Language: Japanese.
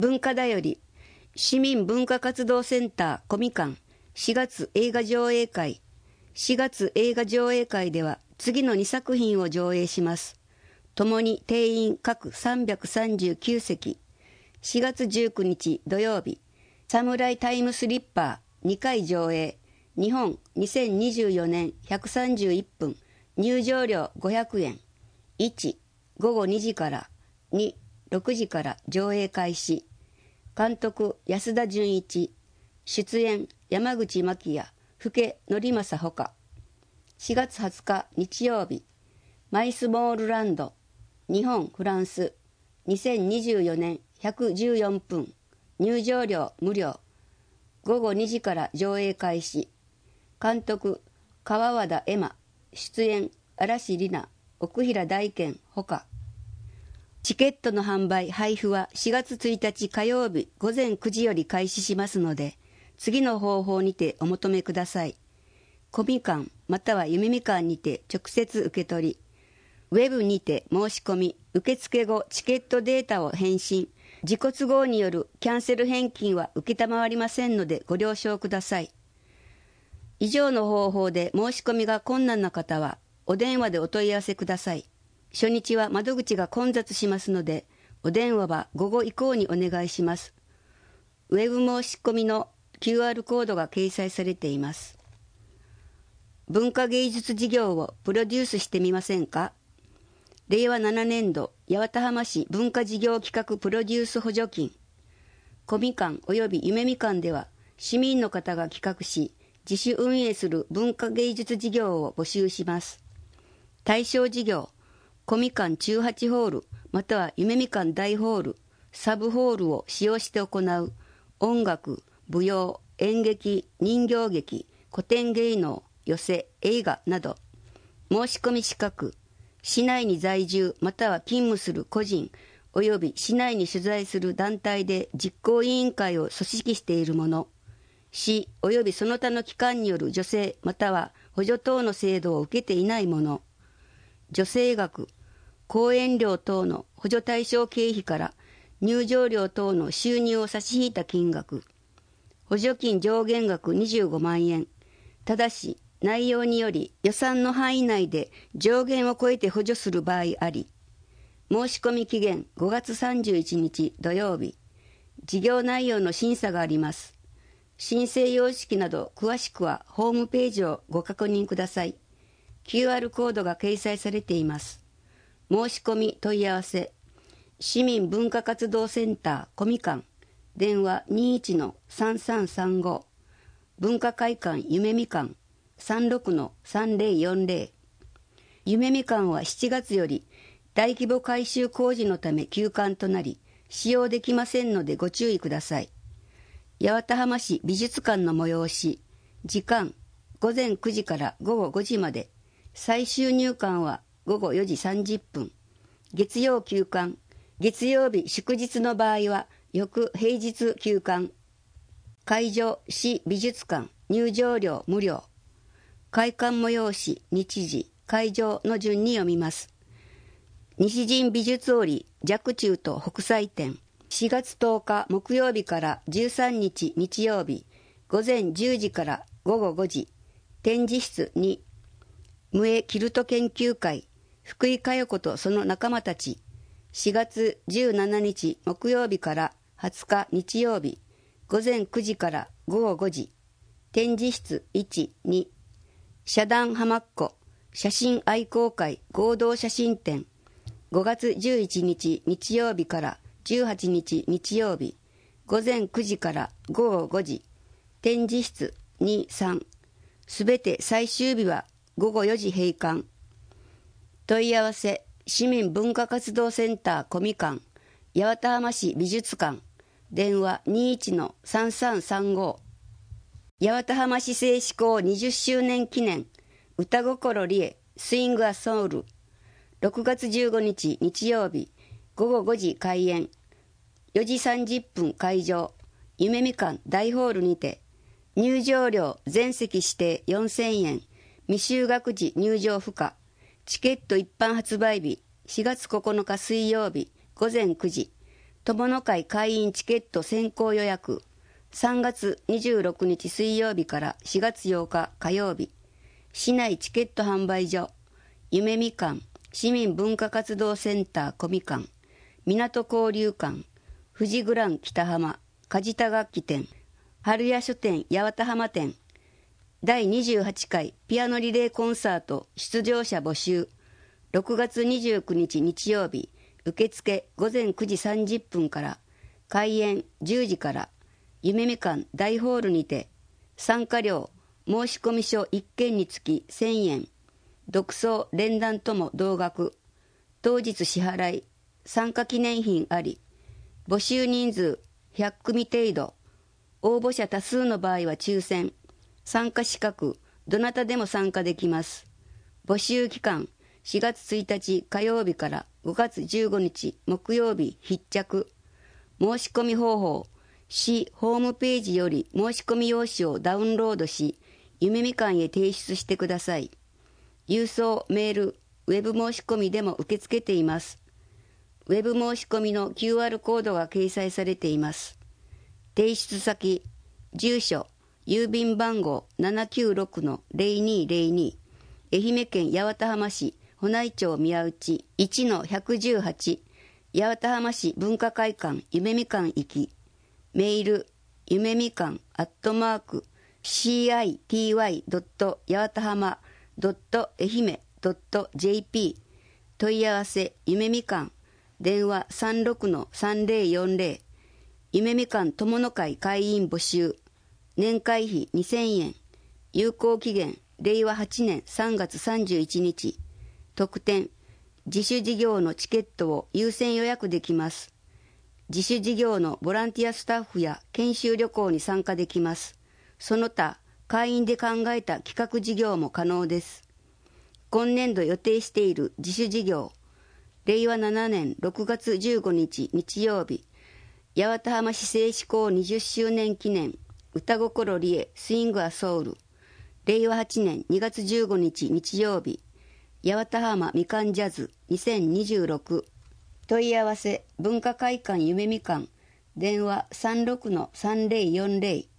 文化だより市民文化活動センターコミカン4月映画上映会。4月映画上映会では次の2作品を上映します。ともに定員各339席。4月19日土曜日、サムライタイムスリッパー2回上映。日本2024年131分。入場料500円。1、午後2時から。2、6時から上映開始。監督安田純一。出演山口真紀や福則正ほか。4月20日日曜日、マイスモールランド日本フランス2024年114分。入場料無料。午後2時から上映開始。監督川和田恵馬。出演嵐里奈、奥平大賢ほか。チケットの販売配布は4月1日火曜日午前9時より開始しますので、次の方法にてお求めください。コミカンまたは夢みかんにて直接受け取り、ウェブにて申し込み、受付後チケットデータを返信、自己都合によるキャンセル返金は承りませんのでご了承ください。以上の方法で申し込みが困難な方はお電話でお問い合わせください。初日は窓口が混雑しますので、お電話は午後以降にお願いします。ウェブ申し込みの QR コードが掲載されています。文化芸術事業をプロデュースしてみませんか？令和7年度八幡浜市文化事業企画プロデュース補助金。コミカン及び夢みかんでは市民の方が企画し自主運営する文化芸術事業を募集します。対象事業、コミカン中8ホールまたは夢みかん大ホール、サブホールを使用して行う音楽、舞踊、演劇、人形劇、古典芸能、寄席、映画など。申し込み資格、市内に在住または勤務する個人及び市内に所在する団体で実行委員会を組織している者、市及びその他の機関による助成または補助等の制度を受けていない者、助成額、講演料等の補助対象経費から入場料等の収入を差し引いた金額、補助金上限額25万円。ただし、内容により予算の範囲内で上限を超えて補助する場合あり、申し込み期限5月31日土曜日、事業内容の審査があります。申請様式など詳しくはホームページをご確認ください。QR コードが掲載されています。申し込み問い合わせ、市民文化活動センターコミカン、電話 21-3335、文化会館夢みかん 36-3040。夢みかんは7月より大規模改修工事のため休館となり、使用できませんのでご注意ください。八幡浜市美術館の催し、時間午前9時から午後5時まで、最終入館は午後4時30分。月曜休館、月曜日祝日の場合は翌平日休館。会場市美術館、入場料無料。開館催し、日時、会場の順に読みます。西陣美術折若冲と北斎展、4月10日木曜日から13日日曜日、午前10時から午後5時、展示室2、無絵キルト研究会、福井佳代子とその仲間たち、4月17日木曜日から20日日曜日、午前9時から午後5時、展示室1、2、社団浜っ子、写真愛好会合同写真展、5月11日日曜日から18日日曜日、午前9時から午後5時、展示室2、3、すべて最終日は午後4時閉館。問い合わせ、市民文化活動センターコミカン、八幡浜市美術館、電話 21-3335。八幡浜市政施行20周年記念、歌心理恵、スイングアソウル。6月15日日曜日、午後5時開演。4時30分会場、夢みかん大ホールにて、入場料全席指定4000円、未就学時入場不可。チケット一般発売日、4月9日水曜日、午前9時。 友の会会員チケット先行予約。3月26日水曜日から4月8日火曜日。市内チケット販売所。夢みかん、市民文化活動センター小みかん、港交流館、富士グラン北浜、梶田楽器店、春屋書店八幡浜店、第28回ピアノリレーコンサート出場者募集。6月29日日曜日、受付午前9時30分から、開演10時から、夢みかん大ホールにて、参加料、申込書1件につき1000円、独奏連弾とも同額、当日支払い、参加記念品あり、募集人数100組程度、応募者多数の場合は抽選、参加資格、どなたでも参加できます。募集期間、4月1日火曜日から5月15日木曜日必着。申し込み方法、市ホームページより申し込み用紙をダウンロードし、夢みかんへ提出してください。郵送、メール、ウェブ申し込みでも受け付けています。ウェブ申し込みの QR コードが掲載されています。提出先、住所、郵便番号 796-0202、愛媛県八幡浜市保内町宮内 1-118、八幡浜市文化会館夢みかん行き、メール、夢みかん@city.八幡浜愛媛.jp、 問い合わせ夢みかん、電話 36-3040、 夢みかん友の会会員募集、年会費2000円、有効期限令和8年3月31日、特典、自主事業のチケットを優先予約できます。自主事業のボランティアスタッフや研修旅行に参加できます。その他、会員で考えた企画事業も可能です。今年度予定している自主事業、令和7年6月15日日曜日、八幡浜市政施行20周年記念、歌心リエスイングアソウル、令和8年2月15日日曜日、八幡浜みかんジャズ2026、問い合わせ文化会館夢みかん、電話 36-3040、